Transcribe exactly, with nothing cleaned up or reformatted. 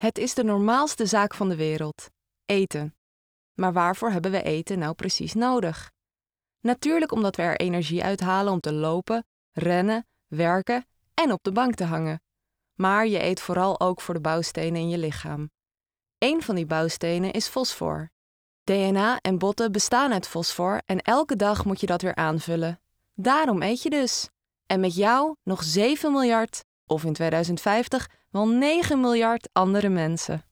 Het is de normaalste zaak van de wereld: eten. Maar waarvoor hebben we eten nou precies nodig? Natuurlijk omdat we er energie uithalen om te lopen, rennen, werken en op de bank te hangen. Maar je eet vooral ook voor de bouwstenen in je lichaam. Eén van die bouwstenen is fosfor. D N A en botten bestaan uit fosfor en elke dag moet je dat weer aanvullen. Daarom eet je dus. En met jou nog zeven miljard, of in tweeduizend vijftig wel negen miljard andere mensen.